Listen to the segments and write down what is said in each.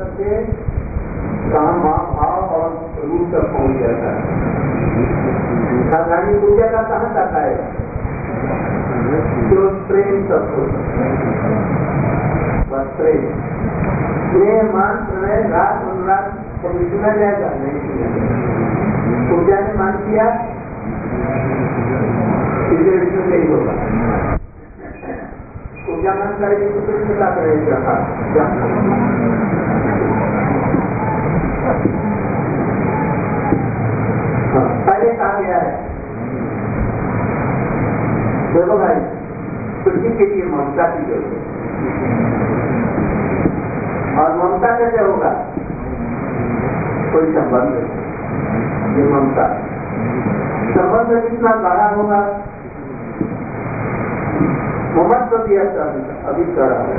करके कहाँ भाव और रूप तक पहुंच जाता है। साधारण पूजा का कहाँ जाता है? जो प्रेम तक हो, बस प्रेम, स्नेह, मान, प्रणय, राग, अनुराग कभी सुना जाएगा? नहीं सुना जाएगा। पूजा ने मान किया इसमें नहीं होगा। पूजा मान करेगी तो फिर क्या करेगा? पहले कहा गया है, देखो भाई, पृथ्वी के लिए ममता की जरूरत है। और ममता कैसे होगा? कोई संबंध, ये ममता संबंध कितना गाढ़ा होगा, ममत्व भी अभी कड़ा है।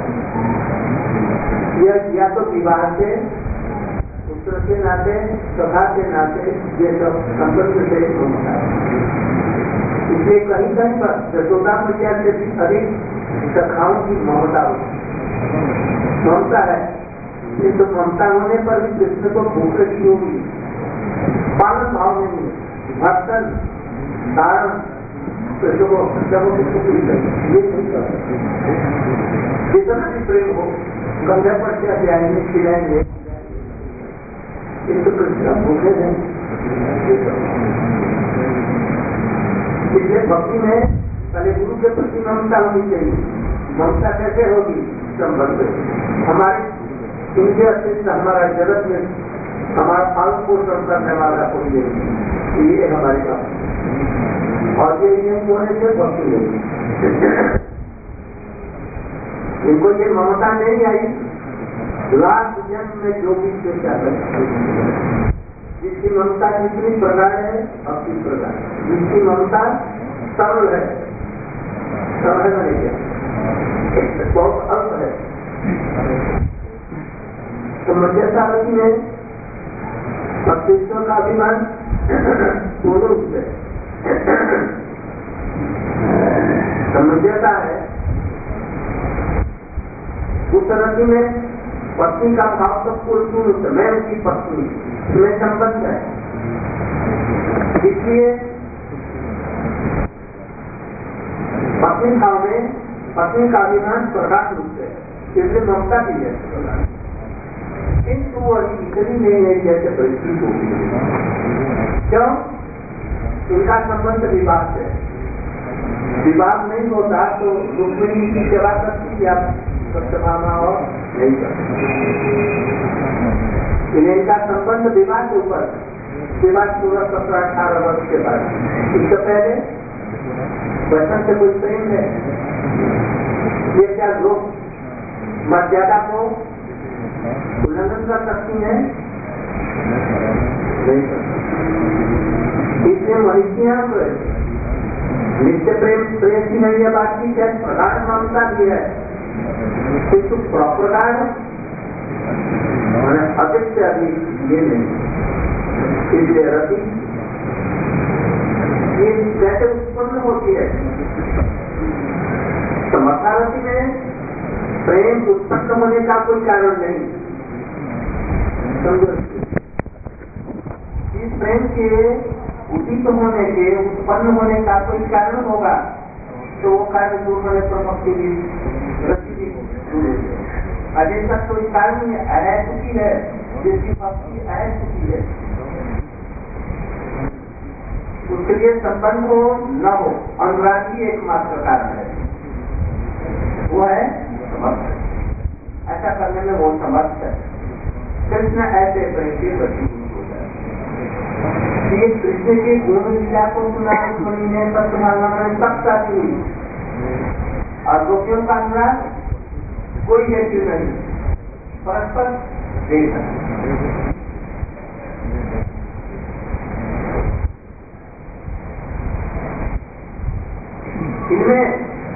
यह या तो विवाह से, पुत्र के नाते, सखा के नाते, ये सब संबंध से होता है। इसलिए कहीं कहीं पर यशोदा मैया से भी अधिक सखाओं की ममता है। तो ममता होने पर भी कृष्ण को भूख लगी होगी, पालन भाव में नहीं, भक्तन धारण कृष्ण को ये नहीं कर सकते। जितना भी प्रेम हो, कंधे पर से अध्याय खिलाएंगे, किंतु कृष्ण भूखे नहीं। इसलिए भक्ति में पहले गुरु के प्रति ममता होनी चाहिए। ममता कैसे होगी? संबंध, हमारे इनके अतिरिक्त हमारा जगत में हमारा पालन पोषण करने वाला कोई नहीं, ये हमारे काम। और ये नियम होने से भक्ति होगी। इनको ये ममता नहीं आई, लाख जन्म में जो भी चेष्टा करते, जिसकी ममता कितनी प्रगाढ़ है, भक्ति प्रगाढ़, जिसकी ममता सरल है, सरल नहीं क्या, बहुत अल्प है। तो मध्यस्था रति में भक्तित्व का अभिमान दोनों रूप है। समझता है उस रति में पत्नी का भाव तो पूर्ण, मैं उसकी पत्नी, तुम्हें संबंध है। इसलिए पत्नी भाव में पत्नी का अभिमान प्रकाश रूप है, इसलिए ममता भी है। किंतु वह इतनी नहीं है जैसे परिस्थिति होगी। क्यों? इनका संबंध विवाह से, विवाह नहीं होता तो रुक्मिणी की सेवा करती थी, आप सत्यभामा और नहीं करती। इनका संबंध विवाह के ऊपर, विवाह 16-17-18 वर्ष के बाद। इससे पहले बचपन से कोई प्रेम है? ये क्या लोग मर्यादा को उल्लंघन कर सकती है? नहीं कर सकती। इसलिए मनुष्य नित्य प्रेम प्रेम की नहीं है, बात की है, प्रगाढ़ ममता भी है, किंतु प्रगाढ़ अधिक से अधिक ये नहीं। इसलिए रति ये कैसे उत्पन्न होती है? समर्था रति में प्रेम उत्पन्न होने का कोई कारण नहीं। इस प्रेम के उदित होने के, उत्पन्न होने का कोई कारण होगा तो वो कारण दूर होने पर भक्ति भी रति भी अजय तक कोई कारण नहीं है। चुकी है जिसकी भक्ति आ चुकी है, उसके लिए संबंध हो न हो, अनुराग ही एकमात्र कारण है, वो है समर्थ। ऐसा करने में वो समर्थ है। कृष्ण ऐसे प्रेम के प्रति ये कृष्ण के गुण लीला को सुना रुक्मिणी ने, सत्यभामा ने सब शादी हुई, और गोपियों का अनुराग कोई हेतु नहीं, परस्पर देश है। इनमें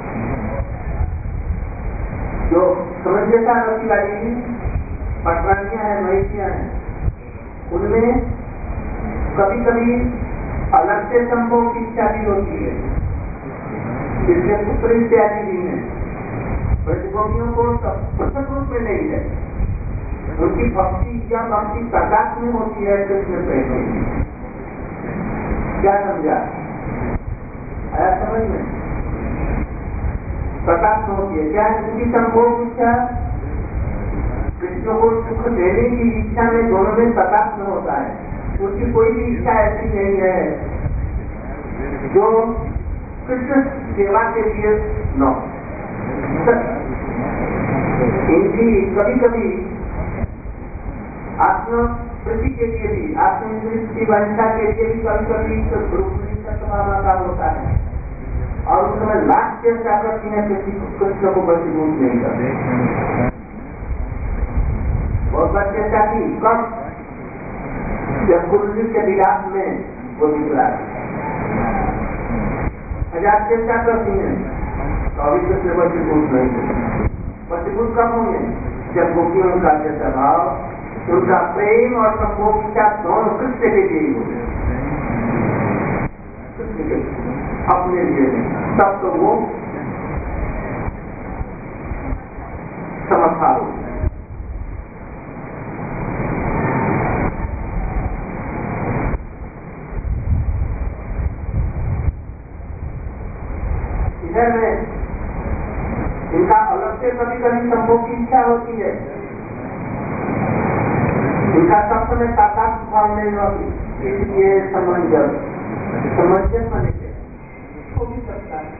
जो समझता रति वाली पटरानियां हैं, महिषियां हैं, उनमें कभी कभी अलग से संभोग की इच्छा भी होती है, इसलिए पुत्र इत्यादि भी है। प्रतिभोगियों को पृथक रूप में नहीं है, उनकी भक्ति या भक्ति प्रकाश में होती है कृष्ण प्रेम में। क्या समझा? आया समझ में? प्रकाश में होती है क्या? उनकी संभोग इच्छा कृष्ण को सुख देने की इच्छा में दोनों में प्रकाश में होता है। उनकी कोई भी इच्छा ऐसी नहीं है जो कृष्ण सेवा के लिए न। इनकी कभी कभी आत्म वृद्धि के लिए भी, आत्मनिर्भर की वांछा के लिए भी कभी कभी का होता है और उस समय लाख चेष्टा करती है कृष्ण को वशीभूत नहीं करते। बहुत बार चेष्टा की, कब? जब गुरुजी के विलास में वो निकला। हजार चेष्टा करती है तो अभी कृष्ण वशीभूत नहीं होते। वशीभूत कब होंगे? जब गोपियों का स्वभाव, उनका प्रेम और संभोग इच्छा दोनों कृष्ण के लिए होते हैं, अपने लिए नहीं। तब तो वो समझदार हो। इधर में इनका अलग से कभी कभी संभोग की इच्छा होती है। इनका सब समय साकार भाव नहीं होती, इसलिए समंजस बने हो भी सकता है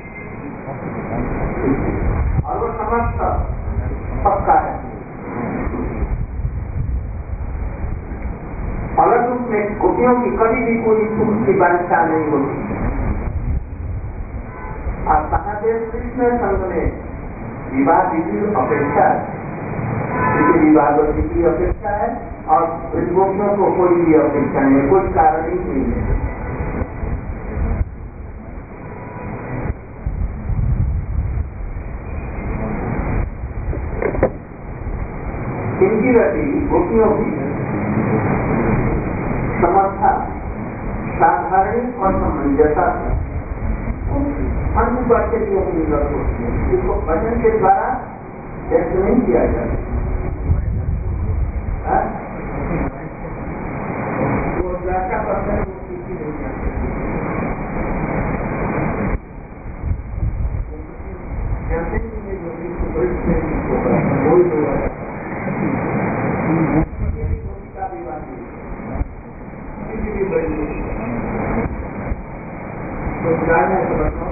और वो समस्त पक्का है। अलग रूप में गोपियों की कभी भी कोई सुख की वांछा नहीं होती। और महादेव कृष्ण संघ में विवाह विधि अपेक्षा, विवाह विधि की अपेक्षा है और गोपियों को कोई भी अपेक्षा नहीं, कोई कारण ही नहीं है। इनकी गति गोपियों की समर्था, साधारण और समंजसा अनुपात के लिए उपलब्ध होती है, जिसको भजन के द्वारा व्यक्त नहीं किया जाता। वो द्राक्षा पत्थर को सीखी नहीं जाती। जैसे कि ये गोपी को बड़ी का विवाह किसी भी बड़ी तो जाने समझो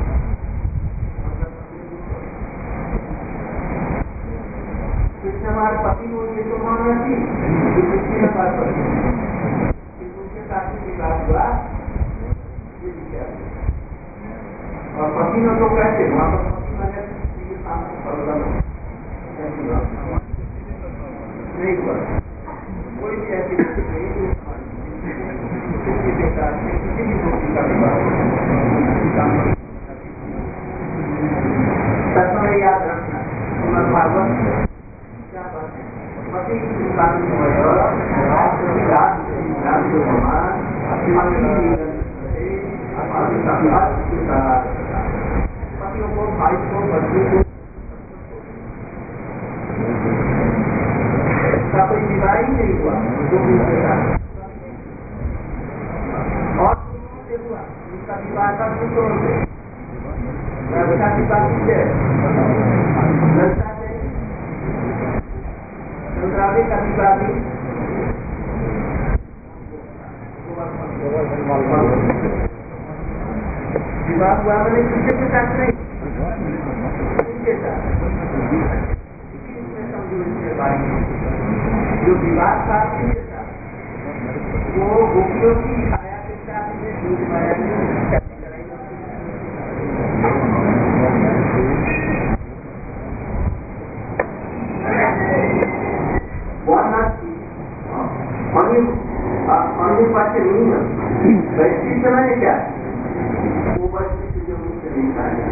कृष्ण हमारे पति को ये तो मांगना थी कि बात उनके साथ विकास हुआ ये विचार। और पति ने तो कहते वहां पर पति मैंने नहीं हुआ, कोई भी ऐसी नहीं किसी के साथ किसी भी गोपी का विवाह याद रखना। भागवत क्या बात है? पति की पतियों को, भाई को, बच्चे को का कोई विवाह ही नहीं हुआ और से हुआ उसका विवाह का सूत्र होते की बात संक्रांति का विवाह भी विवाह हुआ मैंने किसी के साथ नहीं, उनके साथ जो विवाह था वो गोपियों की छाया के साथ में दूध माया वैश्विक समय क्या वो वैश्विक जो मुझसे नहीं खाया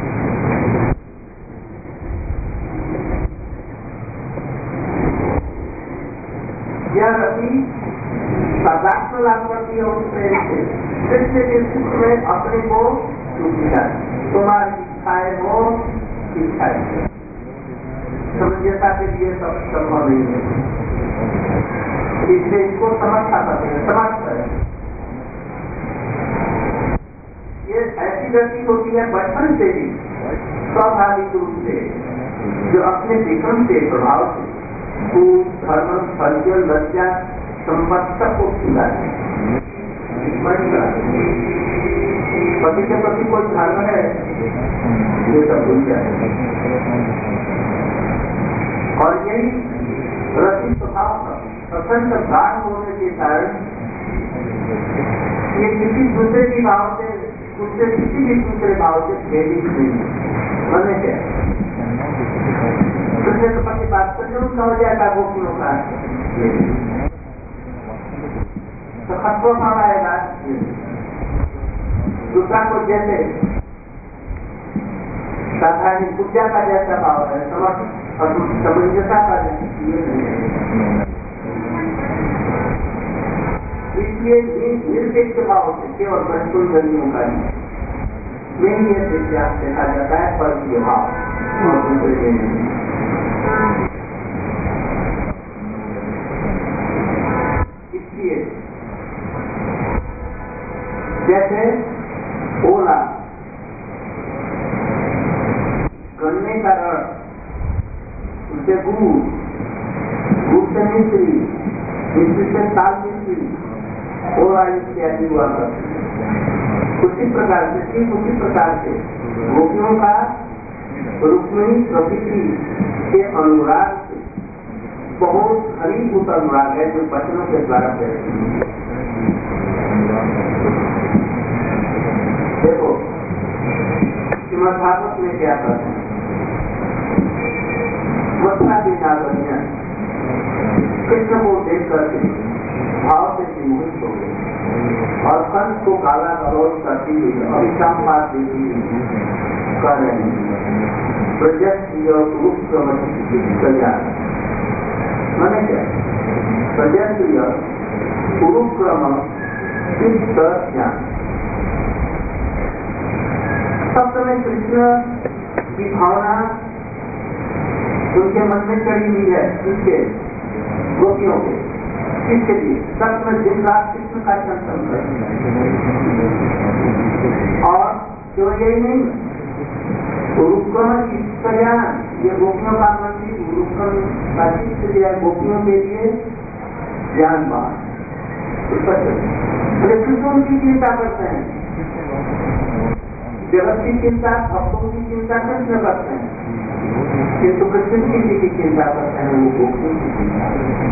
यह रति सदात्म लाभ करती है उस प्रेम से। कृष्ण के सुख में अपने को सुखी है, तुम्हारी इच्छाएं हो इच्छाएं समंजसता के लिए संभव नहीं है, इसलिए इसको समझता करते हैं, समझ करें। ये ऐसी गति होती है बचपन से ही स्वाभाविक रूप से, जो अपने विक्रम के प्रभाव से फूल, धर्म, फल, लज्जा, संपत्ति को खिलाते हैं। पति के प्रति कोई धर्म है, ये सब भूल जाए। और यही रति स्वभाव का प्रसन्न गाढ़ होने के कारण ये किसी दूसरे की भाव से, उससे किसी भी दूसरे भाव से प्रेरित नहीं बने क्या। कृष्ण के प्रति बात करके उनका हो जाएगा गोपियों का तो खत्म भाव आएगा। दूसरा को जैसे साधारण पूजा का जैसा भाव है, समंजसता का इसलिए निरपेक्ष भाव से केवल बचपन गलियों का में ही ये व्यत्यास देखा जाता है, पर ये भाव और दूसरे में इसलिए जैसे ओला गन्ने का रस, उसे गुड़ से मिश्री, मिश्री से ताल मिश्री, ओला इत्यादि हुआ करती। उसी प्रकार से ठीक उसी प्रकार से गोपियों का रुक्मिणी प्रकृति के अनुराग से बहुत घनीभूत अनुराग है, जो वचनों के द्वारा प्रेरित। देखो श्रीमद् भागवत में क्या करते हैं, मथुरा की नागरियां कृष्ण को देख करके भाव से विमोहित हो गए और कंस को काला करोड़ करती हुई अभिशाप पाठ देती हुई कर रहे हैं प्रजस्त्रीय कल्याण। मैंने क्या प्रजस्त्रीय कुरुक्रम ज्ञान सब समय कृष्ण की भावना उनके मन में चढ़ी हुई है, उसके गोपियों के किसके लिए सब में दिन रात कृष्ण का चिंतन करें। और केवल यही नहीं, गुरुक्रम की कल्याण, ये गोपियों का मंदिर गुरुक्रम का चित्त दिया गोपियों के लिए ज्ञान बात कृष्ण उनकी चिंता करते हैं, जगत की चिंता भक्तों की चिंता कृष्ण करते हैं, किंतु कृष्ण की चिंता करते हैं वो गोपियों की चिंता।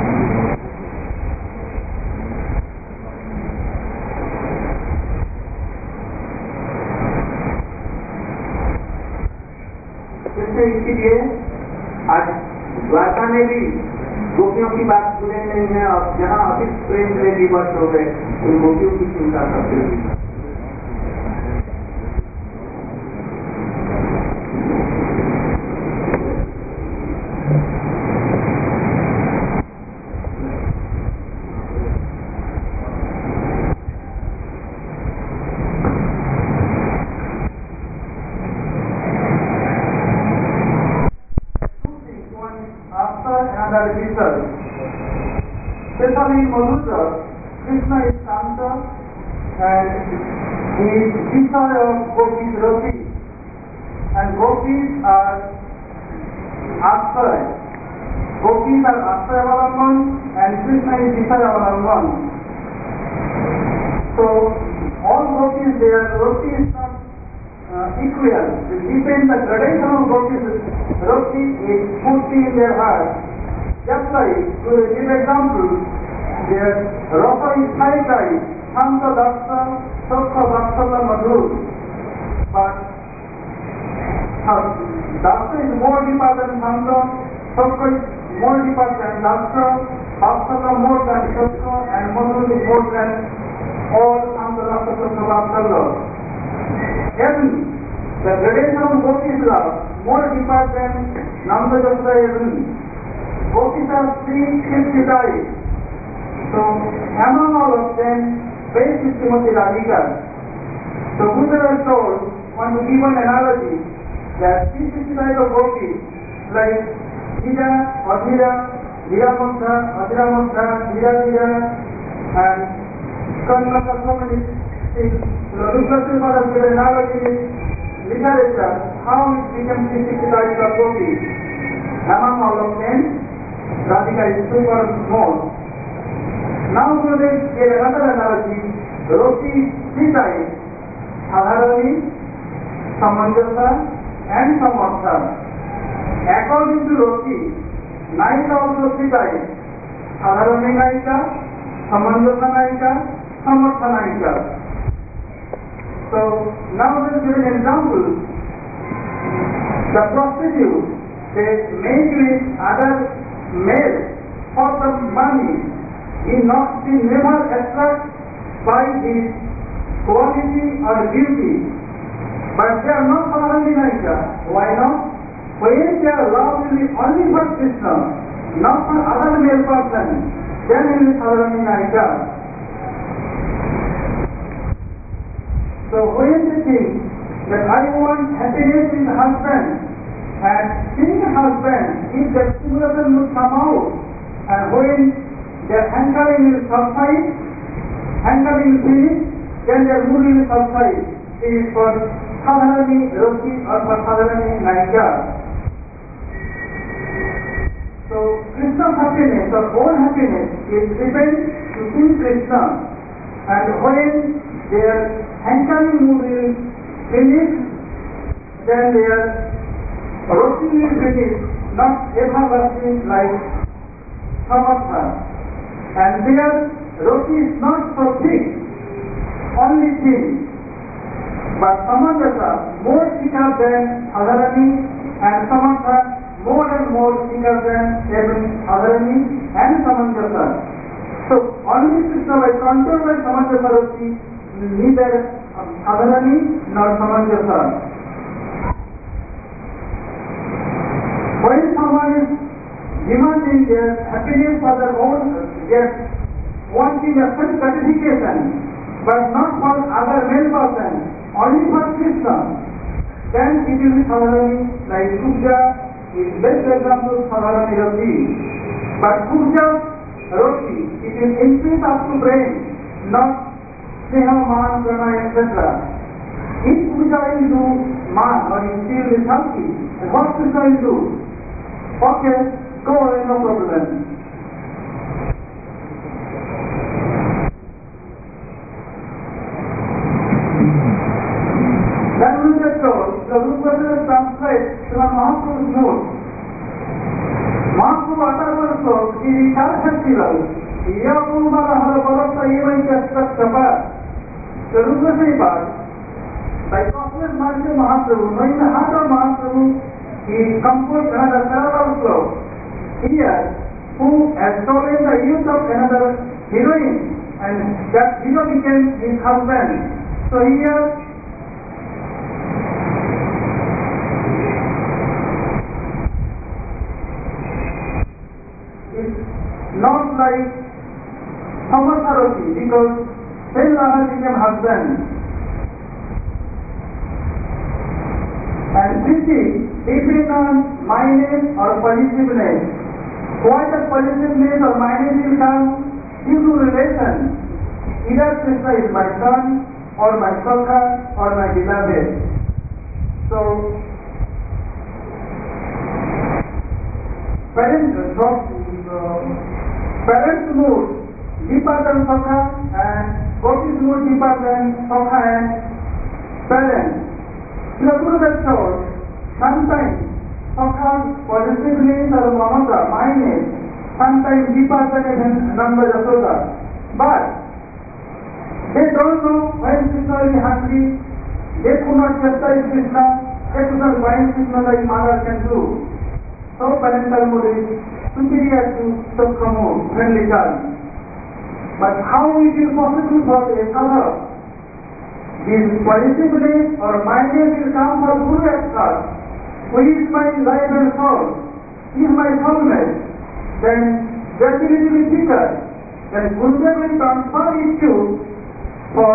इसीलिए आज द्वारका में भी गोपियों की बात सुने नहीं है, और जहाँ अधिक प्रेम में विवश हो गए उन गोपियों की चिंता करते हुए especially in Madhura, Krishna is Shanta and he is desire of Gopis Rati, and Gopis are Ashray. Gopis are Ashray Avalamban and Krishna is Desire Avalamban. So all Gopis, their Rati is not equal. It depends the gradation of Gopis Rati is put in their heart. Just like, to give example, their Rasa is high type, Shanta Daksa, Sakha Daksala Madhur. But Daksa is more deeper than Shanta, Sakha is more deeper than Daksa, Daksala more than Sakha, and Madhur is more than all Shanta Daksa Sakha Daksala. Heaven, the gradation of Gopis love, more deeper than Nanda Jasra heaven. Gopis are 350 types. So, among all of them, base is Srimati Radhika. So, Buddha told, want to give an analogy, that 350 types of gopis, like Dhira, Adhira, Dhiramuktha, Adhiramuktha, Dhira Dhira, and Karnaka communist researching for the phrenology literature, how it became 360 types of roti. Among all of them, Radhika is super small. Now they give another analogy, roti is three types, Sadharani, Samanjasa, and Samartha. According to roti, Naika also three types, Sadharani Naika, Samanjasa Naika, Samartha Naika. So now let's give an example. The prostitute, they make with other males for some money. He never attracted by his quality or beauty. But they are not Sadharani Naika. Why not? When their love will be only for Krishna, not for other male person, then it is Sadharani Naika. So when they think that I want happiness in the husband, and seeing the husband, if the stimulation will come out, and when their hankering will subside, hankering will finish, then their mood will subside. It is for Sadharani Roti or for Sadharani Naika. So Krishna's happiness or own happiness is depends to see Krishna, and when their hankering mood will finish, then their roti will finish, not everlasting like Samartha. And their roti is not so thick, only thin. But Samanjasa more thicker than Sadharani, and Samartha more and more thicker than even Sadharani and Samanjasa. So only Krishna by control by Samanjasa roti, neither Sadharani nor Samanjasa. When someone is demanding their happiness for their own, their wanting a full gratification, but not for other male person, only for Krishna, then it will be Sadharani, like Kubja is best example of Sadharani Roti. But Kubja Roti, it will increase up to brain, not Sneha, Man, Prana, etc. If Puja will do Man or if she will be Shakti, and what Krishna will do? Okay, go away, no problem. Then we get told, the Rupa translates Srimad Mahaprabhu's note. Mahaprabhu uttered also, he Vichar Shakti Lal, Yapumara Hara Bharata Even Kastak Sapa. The Rupa Sripad, by cosmic Master Mahaprabhu, knowing the heart of Mahaprabhu, he composed another parallel flow. Here, who has stolen the youth of another heroine, and that hero became his husband. So here, it's not like Samartha Roti, because then Rama became husband. And this is depend on minus or possessiveness. What the possessiveness or minus will come due to relation. Either Krishna is my son, or my Sakha, or my beloved. So, parents mood deeper than Sakha, and Gopi's mood deeper than Sakha and parents. The Guru has told, sometimes Sakha's possessiveness or mamata, minus, sometimes deeper than even Nanda Yasoda. But they don't know when Krishna will be hungry, they could not chastise Krishna, they could not bind Krishna like mother can do. So parental mood is superior to Sukha mood, friendly child. But how it is possible for a father? This possessiveness or minus will come for Guru at first. Who is my life and soul? He is my soulmate. Then gradually will be thicker. Then Gurudev will transfer it to for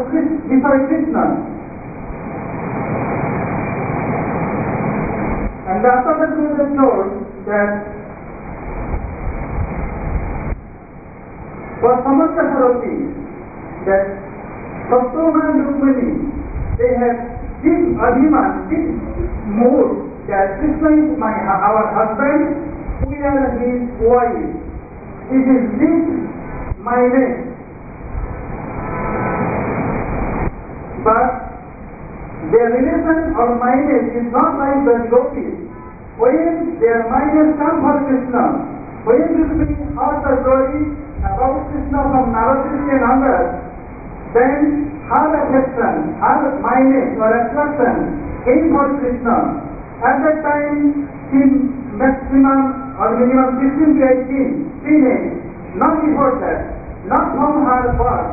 Visaya Krishna. And And after the Guru told that for Samartha Sarati, that Sattoma and Rukmini, they have this Abhiman, this mood that Krishna is our husband, we are his wife. It is this my name. But their relation or mindedness is not like the gopis. When their mindedness comes for Krishna, when you heard the story about Krishna from Narasiri and others, then her affection, her mindedness or attraction came for Krishna. At that time, till maximum or minimum 16 to 18, teenage, not before that, not from her birth.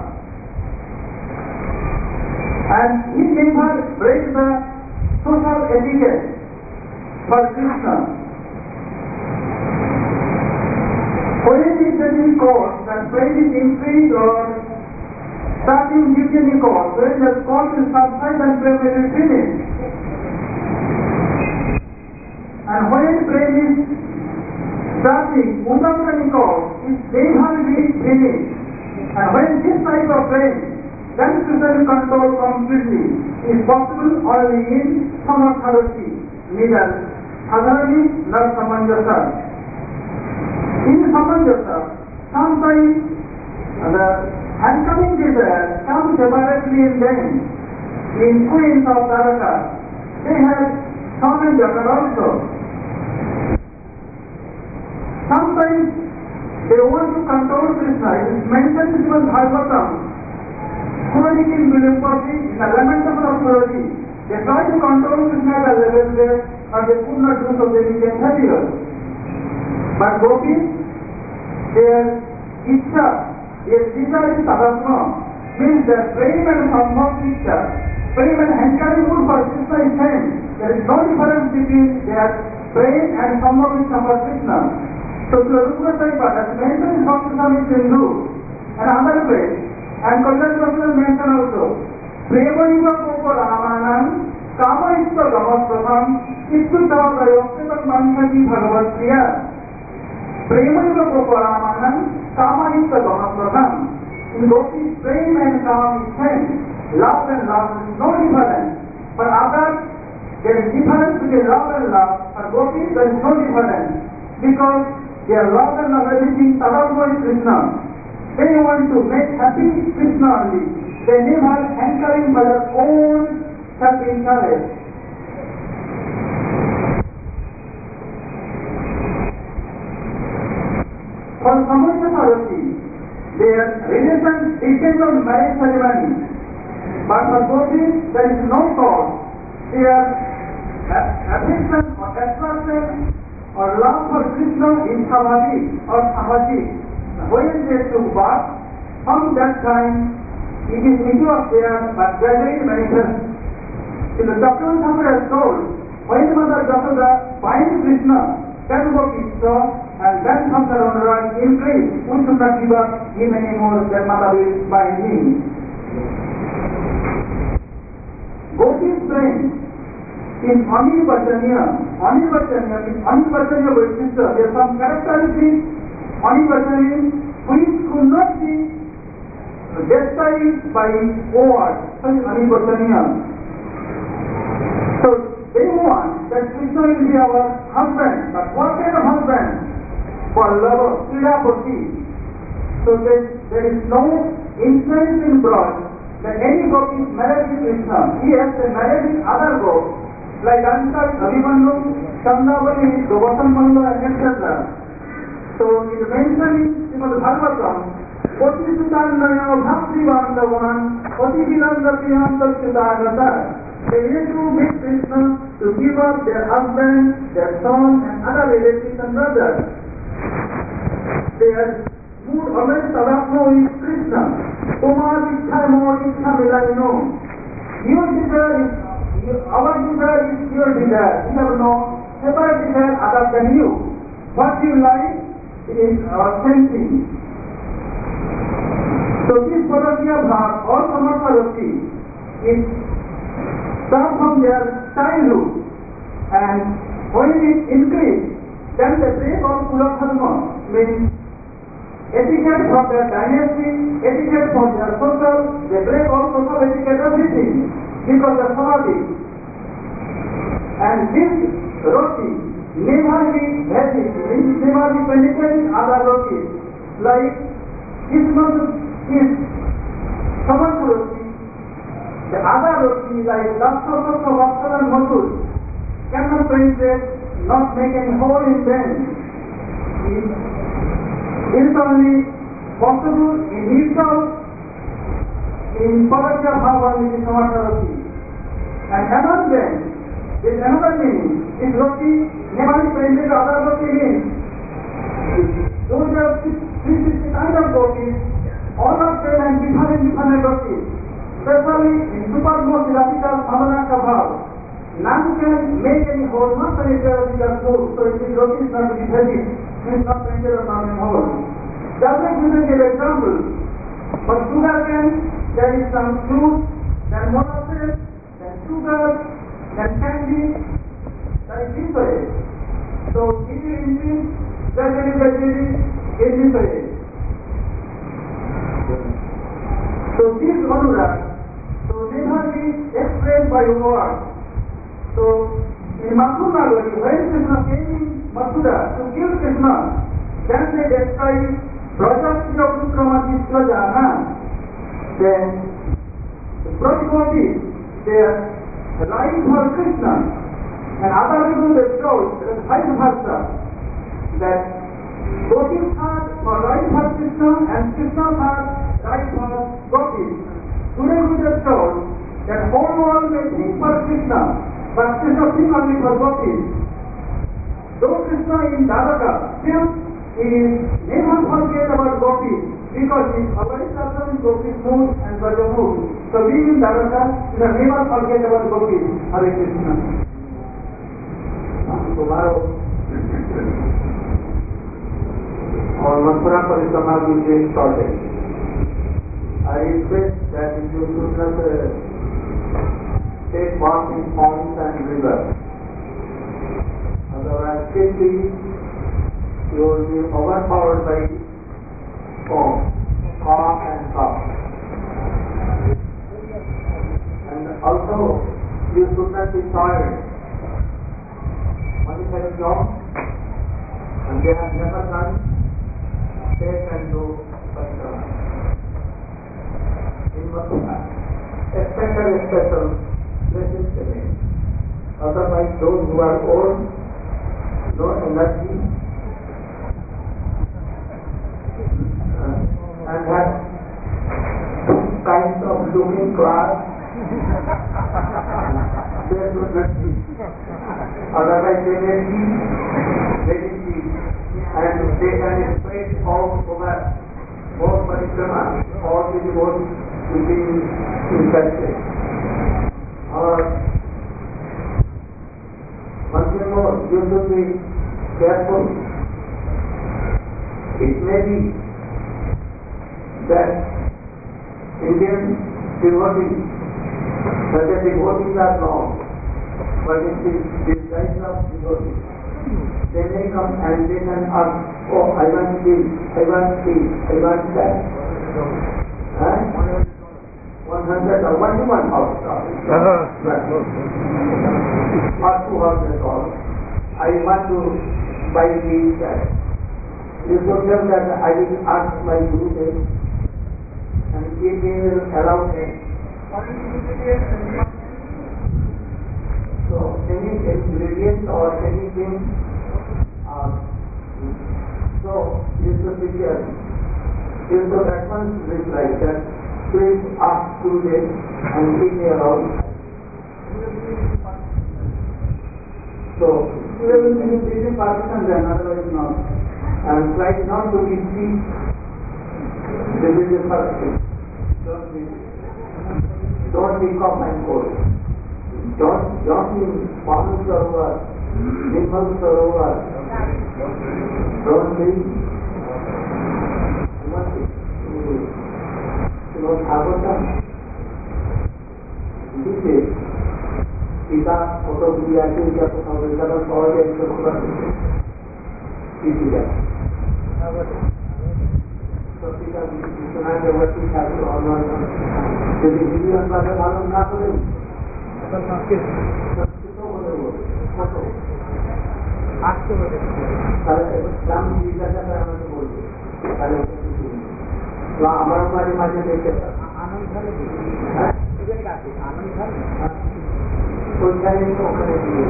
And he never break the social etiquette for Krishna. When it is in court, that when it is increased or starting duty in court, when the court is subside and prayer will be finished. And when prayer is starting, Udamani court is never be finished. And when this type of prayer, then Krishna control completely is possible only in Samartharati, middle, Adharani, not Samanjasa. In Samanjasa, sometimes the handcoming desire comes separately in them. In queens of Taraka, they have son and daughter also. Sometimes they want to control Krishna. It is mentioned in the Bhagavatam. Suradi in Vilumpati, in the lamentation of Suradi, they try to control Krishna at a level there, and they could not do so, they became heavier. But gopis, their Isha, their Isha is Sadhasma, means their praying and Sambhav Isha, praying and hankering mood for Krishna is same. There is no difference between their praying and Sambhav Isha for Krishna. So to Rupa Saipa, that mention is Bhakti Swami Sindhu, and another way, and Kalyan mentioned also, Premaniva Koko Ramanam, Kama Ista Gamastratham, Istu Tavadayokta Manmati Bhagavad Priya. Premaniva Koko Ramanam, Kama Ista Gamastratham. In Gopis, prem and Kama is same. Love and love is no difference. For others, there is difference between love and love. For Gopis, there is no difference. Because their love and love everything, Tadavma is Krishna. They want to make happy Krishna only. They never hankering for their own happy interest. For Samartha Sarati, their relation depends on marriage ceremony. But for gopis, there is no cause. Their affection or attraction or love for Krishna is samadhi or samadhi. When they took birth, from that time, it is into of their but gradually manifest. In the Dr. Thakur has told, when Mother Yashoda finds Krishna, then gopis saw, and then comes the Radharani increase. We should not give up him anymore, then Mother will find him. Gopis praying in Anivachaniya. Anivachaniya means Anivachaniya Vaishishta. There are some characteristics Anivachaniya which could not be described by words, such as Anivachaniya. So they want that Krishna will be our husband, but what kind of husband? For lover, Sridhapati. So there is no influence in blood that any gopi is married with Krishna. He has a marriage with other gopis, like Ansar, Abhimanyu, Chandavali, Govardhan Mandu, and etc. So it is mentioned in the Bhagavatam, Oti Sutanaya Bhakti Vandavan, Oti Vinanda Pihanta Sutanata. They used to meet Krishna to give up their husband, their son, and other relatives and brothers. Their mood always Tadapno is Krishna. Kumar Ikha Mo Ikha Milaino. Your desire is, our desire is your desire. We have no separate desire other than you. What you like is our sensing. So this Bharatiya Bhav or Samartha Rati is start from their childhood, and When it increases, then the break of Kulatharma means etiquette for their dynasty, etiquette for their social, they break all social etiquette, everything, because of Samadhi. And this roti never be heavy, means never be penetrating other rotis. Like Christmas is Samadhi roti, the other roti like Lakshya, Vakshya and Madhur cannot penetrate, not make any hole in them. It is only possible in Nishal, in Parakya Bhava, which is Samadhi roti. And among them, there is another meaning. This roti never be penetrated, other roti means those are 360 kinds of rotis, all of them and different rotis. Especially in supermost radical Samanaka Bhav, none can make any hole, not penetrate with the food, so it is roti is not to be heavy, means not penetrate or not in hole. Just like we will give example. For sugar cane, there is some fruit, then molasses, then sugar, then candy, that is this way. So it is increased, gradually in this way. So this anurag, so never be explained by words. So in Mathura, when Krishna came in Mathura to kill Krishna, then they describe Prajapati of Vikramati Prajana. Then Prajapati, they are lying for Krishna. And other people they show that vice versa, that Gopis are for right for Krishna and Krishna are right for Gopis. Today we just told that whole world may think for Krishna, but Krishna think only for Gopis. Though Krishna in Dwaraka, still he is never forget about Gopis, because he is always observing Gopis mood and Braja mood. So being in Dwaraka, he will never forget about Gopis. Hare Krishna. Tomorrow, our Mathura Parikrama will be started. I request that if you should not take part in ponds and rivers, otherwise quickly you will be overpowered by foam, cough and cough. And also, you should not be tired. One is a job, and they have never done, take and do Parikrama. In Mathura, special places remain. Otherwise, those who are old, no energy, and have signs of looking class, they should not see. Otherwise, they may see very cheap, and they can spread out over more Parikrama, all the devotees to be infected. Or one thing more, you should be careful. It may be that Indian devotees, such as devotees are known, but it is disguise of devotees. They may come and they can ask, oh, I want this, I want this, I want that. 100 or $1,000 or $200. I want to buy this, that. You told them that I will ask my Guru and if they will allow them. So any ingredient or anything, so you should be careful. You should at once reply that please ask to them and keep me around. So you will be busy Pakistan then, otherwise not. And try not to be cheap. This is the first thing. Don't be cough and cold. Don't be Manu Sarovar, Nimal Sarovar. Don't be Bhagavatam. This is Sita photo भी आके क्या और ठीक है যদি video ক্লাসে ভালো না করে আসতে হবে তাহলে দাম জিজ্ঞাসা আমাকে বলবে তাহলে আমার বাড়ি মাঝে দেখে আনন্দ ওইখানে ওখানে দিয়ে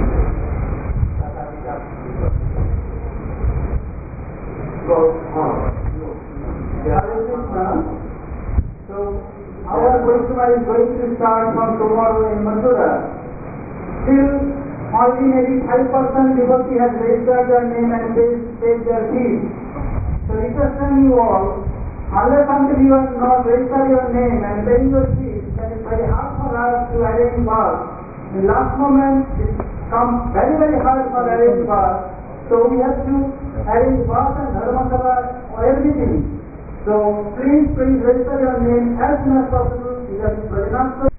So our Vaishnava is going to start from tomorrow in Mathura. Still, only maybe 5% devotee has registered their name and paid their fees. So requesting you all, unless until you have not registered your name and paying your fees, then it's very hard for us to arrange bars. In last moment, it comes very, very hard for arrange bars. So we have to arrange bars and dharmasala or everything. So please register your name as soon as possible.